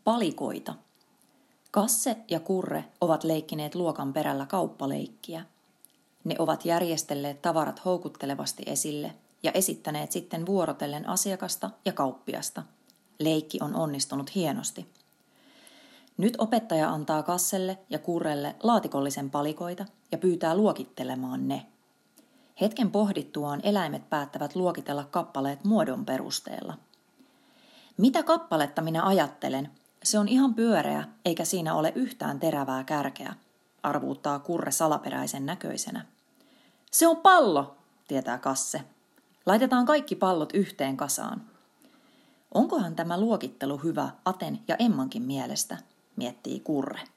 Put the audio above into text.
Palikoita. Kasse ja Kurre ovat leikkineet luokan perällä kauppaleikkiä. Ne ovat järjestelleet tavarat houkuttelevasti esille ja esittäneet sitten vuorotellen asiakasta ja kauppiasta. Leikki on onnistunut hienosti. Nyt opettaja antaa Kasselle ja Kurrelle laatikollisen palikoita ja pyytää luokittelemaan ne. Hetken pohdittuaan eläimet päättävät luokitella kappaleet muodon perusteella. Mitä kappaletta minä ajattelen? Se on ihan pyöreä, eikä siinä ole yhtään terävää kärkeä, arvuuttaa Kurre salaperäisen näköisenä. Se on pallo, tietää Kasse. Laitetaan kaikki pallot yhteen kasaan. Onkohan tämä luokittelu hyvä Aten ja Emmankin mielestä, miettii Kurre.